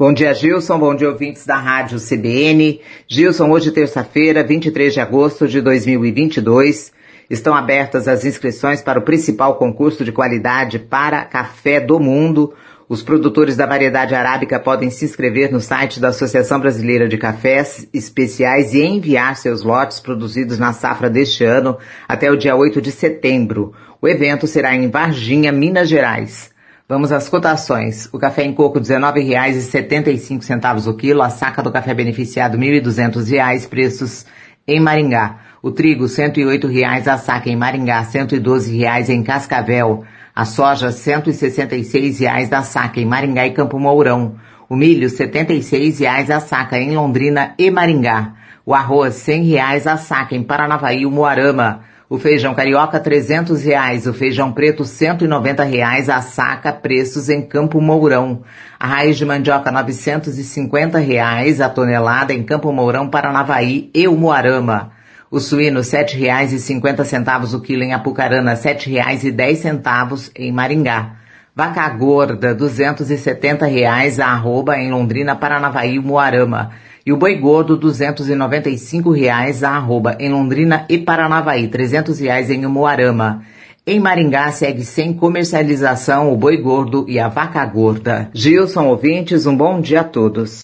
Bom dia, Gilson. Bom dia, ouvintes da Rádio CBN. Gilson, hoje terça-feira, 23 de agosto de 2022. Estão abertas as inscrições para o principal concurso de qualidade para café do mundo. Os produtores da variedade arábica podem se inscrever no site da Associação Brasileira de Cafés Especiais e enviar seus lotes produzidos na safra deste ano até o dia 8 de setembro. O evento será em Varginha, Minas Gerais. Vamos às cotações. O café em coco R$ 19,75 o quilo. A saca do café beneficiado R$ 1.200, preços em Maringá. O trigo R$ 108 a saca em Maringá, R$ 112 em Cascavel. A soja R$ 166 a saca em Maringá e Campo Mourão. O milho R$ 76 a saca em Londrina e Maringá. O arroz R$ 100 a saca em Paranavaí e Umuarama. O feijão carioca R$ 300, o feijão preto R$ 190 a saca, preços em Campo Mourão. A raiz de mandioca R$ 950 a tonelada em Campo Mourão, Paranavaí e Umuarama. O suíno R$ 7,50 o quilo em Apucarana, R$ 7,10 em Maringá. Vaca gorda R$ 270 a arroba em Londrina, Paranavaí e Umuarama. E o boi gordo, R$ 295 a arroba em Londrina e Paranavaí, R$ 300 em Umuarama. Em Maringá segue sem comercialização o boi gordo e a vaca gorda. Gilson, ouvintes, um bom dia a todos.